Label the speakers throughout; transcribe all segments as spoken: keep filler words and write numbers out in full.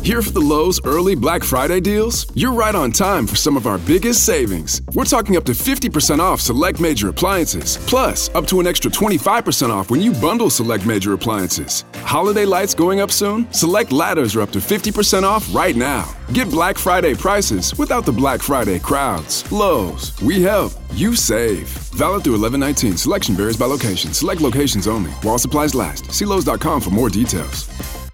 Speaker 1: Here for the Lowe's early Black Friday deals? You're right on time for some of our biggest savings. We're talking up to fifty percent off select major appliances, plus up to an extra twenty-five percent off when you bundle select major appliances. Holiday lights going up soon? Select ladders are up to fifty percent off right now. Get Black Friday prices without the Black Friday crowds. Lowe's, we help, you save. Valid through eleven nineteen. Selection varies by location. Select locations only. While supplies last. See Lowe's dot com for more details.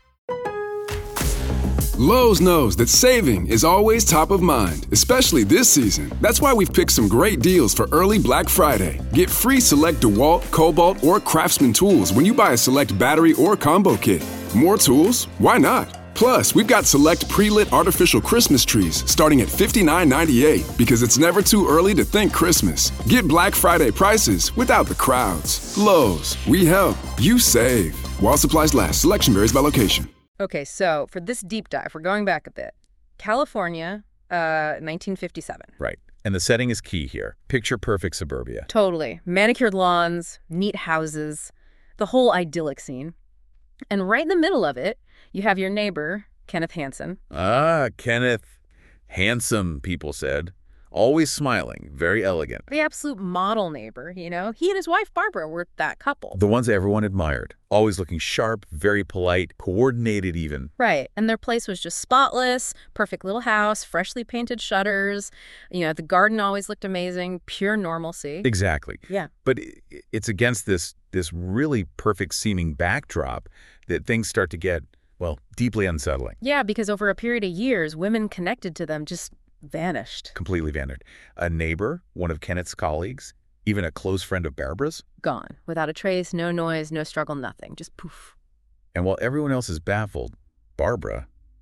Speaker 1: Lowe's knows that saving is always top of mind, especially this season. That's why we've picked some great deals for early Black Friday. Get free select DeWalt, Cobalt, or Craftsman tools when you buy a select battery or combo kit. More tools? Why not? Plus, we've got select pre-lit artificial Christmas trees starting at fifty-nine ninety-eight because it's never too early to think Christmas. Get Black Friday prices without the crowds. Lowe's, we help, you save. While supplies last, selection varies by location.
Speaker 2: Okay, so for this deep dive, we're going back a bit. California, uh, nineteen fifty-seven.
Speaker 3: Right. And the setting is key here. Picture perfect suburbia.
Speaker 2: Totally. Manicured lawns, neat houses, the whole idyllic scene. And right in the middle of it, you have your neighbor, Kenneth Hansen.
Speaker 3: Ah, Kenneth. Handsome, people said. Always smiling. Very elegant.
Speaker 2: The absolute model neighbor, you know? He and his wife, Barbara, were that couple.
Speaker 3: The ones everyone admired. Always looking sharp, very polite, coordinated even.
Speaker 2: Right. And their place was just spotless, perfect little house, freshly painted shutters. You know, the garden always looked amazing, pure normalcy.
Speaker 3: Exactly.
Speaker 2: Yeah.
Speaker 3: But it's against this, this really perfect seeming backdrop that things start to get, well, deeply unsettling.
Speaker 2: Yeah, because over a period of years, women connected to them just vanished.
Speaker 3: Completely vanished. A neighbor, one of Kenneth's colleagues, even a close friend of Barbara's?
Speaker 2: Gone. Without a trace, no noise, no struggle, nothing. Just poof.
Speaker 3: And while everyone else is baffled, Barbara,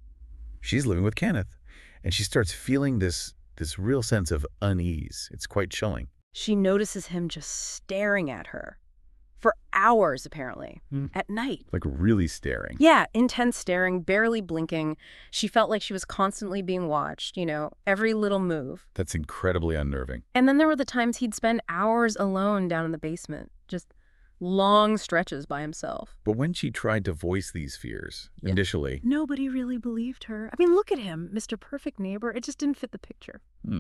Speaker 3: she's living with Kenneth. And she starts feeling this, this real sense of unease. It's quite chilling.
Speaker 2: She notices him just staring at her. For hours, apparently. Mm. At night.
Speaker 3: Like really staring.
Speaker 2: Yeah, intense staring, barely blinking. She felt like she was constantly being watched, you know, every little move.
Speaker 3: That's incredibly unnerving.
Speaker 2: And then there were the times he'd spend hours alone down in the basement, just long stretches by himself.
Speaker 3: But when she tried to voice these fears, yeah. initially...
Speaker 2: Nobody really believed her. I mean, look at him, Mister Perfect Neighbor. It just didn't fit the picture.
Speaker 3: Hmm.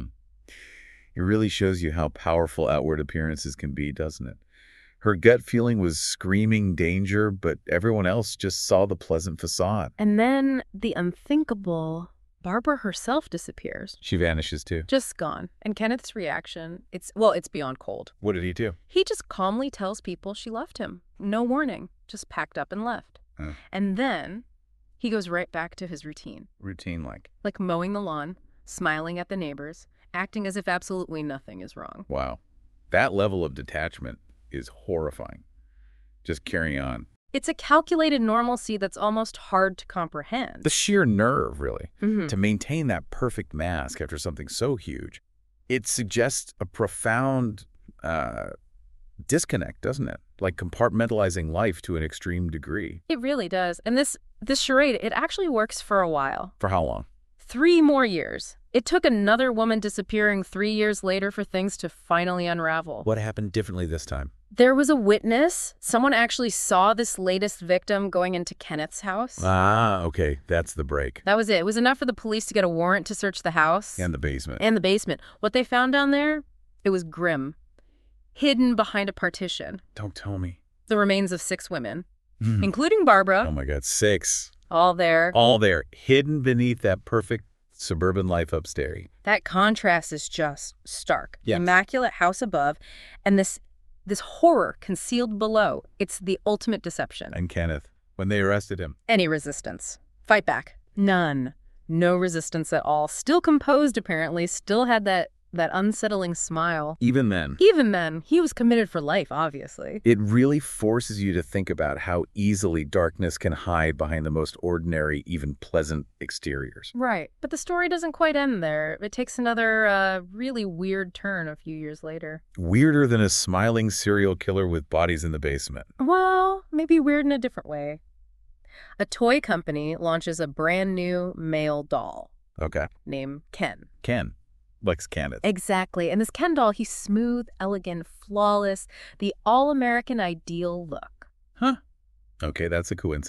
Speaker 3: It really shows you how powerful outward appearances can be, doesn't it? Her gut feeling was screaming danger, but everyone else just saw the pleasant facade.
Speaker 2: And then the unthinkable, Barbara herself disappears.
Speaker 3: She vanishes too.
Speaker 2: Just gone. And Kenneth's reaction, it's, well, it's beyond cold.
Speaker 3: What did he do?
Speaker 2: He just calmly tells people she left him. No warning. Just packed up and left.
Speaker 3: Huh.
Speaker 2: And then he goes right back to his routine.
Speaker 3: Routine like?
Speaker 2: Like mowing the lawn, smiling at the neighbors, acting as if absolutely nothing is wrong.
Speaker 3: Wow. That level of detachment is horrifying. Just carrying on.
Speaker 2: It's a calculated normalcy that's almost hard to comprehend.
Speaker 3: The sheer nerve, really,
Speaker 2: mm-hmm.
Speaker 3: to maintain that perfect mask after something so huge. It suggests a profound uh, disconnect, doesn't it? Like compartmentalizing life to an extreme degree.
Speaker 2: It really does. And this, this charade, it actually works for a while.
Speaker 3: For how long?
Speaker 2: Three more years. It took another woman disappearing three years later for things to finally unravel.
Speaker 3: What happened differently this time?
Speaker 2: There was a witness. Someone actually saw this latest victim going into Kenneth's house.
Speaker 3: Ah, okay. That's the break.
Speaker 2: That was it. It was enough for the police to get a warrant to search the house.
Speaker 3: And the basement.
Speaker 2: And the basement. What they found down there, it was grim. Hidden behind a partition.
Speaker 3: Don't tell me.
Speaker 2: The remains of six women, including Barbara.
Speaker 3: Oh my God, six.
Speaker 2: All there.
Speaker 3: All there. Hidden beneath that perfect suburban life upstairs.
Speaker 2: That contrast is just stark.
Speaker 3: Yes.
Speaker 2: Immaculate house above, and this this horror concealed below. It's the ultimate deception.
Speaker 3: And Kenneth, when they arrested him.
Speaker 2: Any resistance. Fight back. None. No resistance at all. Still composed, apparently. Still had that, that unsettling smile.
Speaker 3: Even then.
Speaker 2: Even then. He was committed for life, obviously.
Speaker 3: It really forces you to think about how easily darkness can hide behind the most ordinary, even pleasant exteriors.
Speaker 2: Right. But the story doesn't quite end there. It takes another uh, really weird turn a few years later.
Speaker 3: Weirder than a smiling serial killer with bodies in the basement.
Speaker 2: Well, maybe weird in a different way. A toy company launches a brand new male doll.
Speaker 3: Okay.
Speaker 2: Named Ken.
Speaker 3: Ken. Lex Kenneth.
Speaker 2: Exactly. And this Ken doll, he's smooth, elegant, flawless, the all-American ideal look.
Speaker 3: Huh. Okay, that's a coincidence.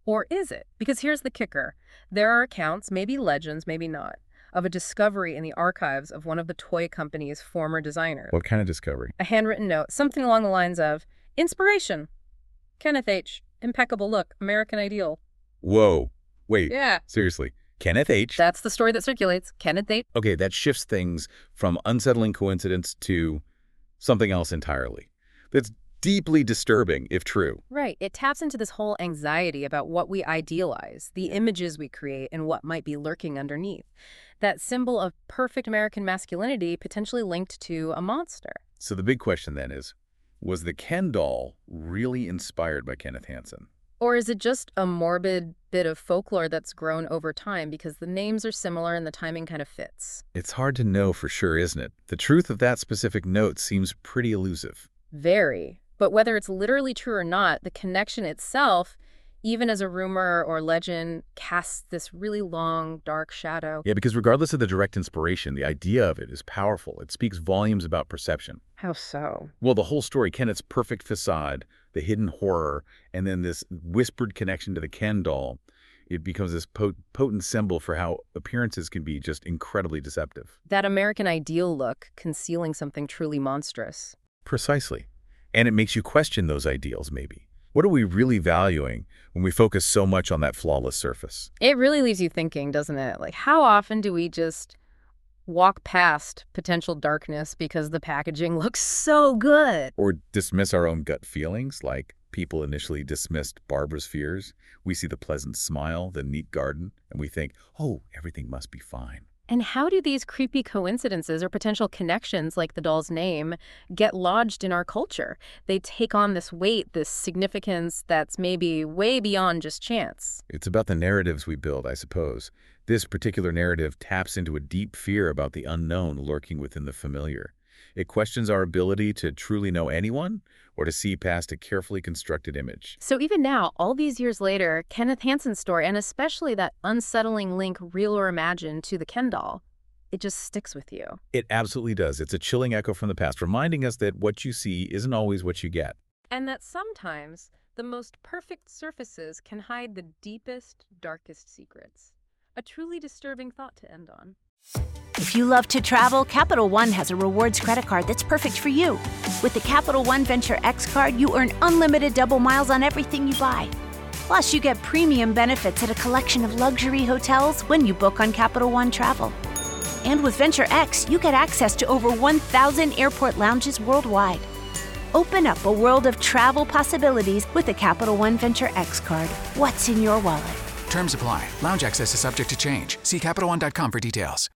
Speaker 2: Or is it? Because here's the kicker. There are accounts, maybe legends, maybe not, of a discovery in the archives of one of the toy company's former designers.
Speaker 3: What kind of discovery?
Speaker 2: A handwritten note, something along the lines of, inspiration, Kenneth H., impeccable look, American Ideal.
Speaker 3: Whoa. Wait.
Speaker 2: Yeah.
Speaker 3: Seriously. Kenneth H.?
Speaker 2: That's the story that circulates. Kenneth H.
Speaker 3: Okay, that shifts things from unsettling coincidence to something else entirely. That's deeply disturbing, if true.
Speaker 2: Right. It taps into this whole anxiety about what we idealize, the images we create, and what might be lurking underneath. That symbol of perfect American masculinity potentially linked to a monster.
Speaker 3: So the big question then is, was the Ken doll really inspired by Kenneth Hansen?
Speaker 2: Or is it just a morbid bit of folklore that's grown over time because the names are similar and the timing kind of fits?
Speaker 3: It's hard to know for sure, isn't it? The truth of that specific note seems pretty elusive.
Speaker 2: Very. But whether it's literally true or not, the connection itself, even as a rumor or legend, casts this really long, dark shadow.
Speaker 3: Yeah, because regardless of the direct inspiration, the idea of it is powerful. It speaks volumes about perception.
Speaker 2: How so?
Speaker 3: Well, the whole story, Kenneth's perfect facade, the hidden horror, and then this whispered connection to the Ken doll, it becomes this pot potent symbol for how appearances can be just incredibly deceptive.
Speaker 2: That American Ideal look concealing something truly monstrous.
Speaker 3: Precisely. And it makes you question those ideals, maybe. What are we really valuing when we focus so much on that flawless surface?
Speaker 2: It really leaves you thinking, doesn't it? Like, how often do we just walk past potential darkness because the packaging looks so good?
Speaker 3: Or dismiss our own gut feelings, like people initially dismissed Barbara's fears. We see the pleasant smile, the neat garden, and we think, oh, everything must be fine.
Speaker 2: And how do these creepy coincidences or potential connections, like the doll's name, get lodged in our culture? They take on this weight, this significance that's maybe way beyond just chance.
Speaker 3: It's about the narratives we build, I suppose. This particular narrative taps into a deep fear about the unknown lurking within the familiar. It questions our ability to truly know anyone or to see past a carefully constructed image.
Speaker 2: So even now, all these years later, Kenneth Hansen's story, and especially that unsettling link, real or imagined, to the Ken doll, it just sticks with you.
Speaker 3: It absolutely does. It's a chilling echo from the past, reminding us that what you see isn't always what you get.
Speaker 2: And that sometimes the most perfect surfaces can hide the deepest, darkest secrets. A truly disturbing thought to end on.
Speaker 4: If you love to travel, Capital One has a rewards credit card that's perfect for you. With the Capital One Venture X card, you earn unlimited double miles on everything you buy. Plus, you get premium benefits at a collection of luxury hotels when you book on Capital One Travel. And with Venture X, you get access to over one thousand airport lounges worldwide. Open up a world of travel possibilities with the Capital One Venture X card. What's in your wallet?
Speaker 5: Terms apply. Lounge access is subject to change. See Capital One dot com for details.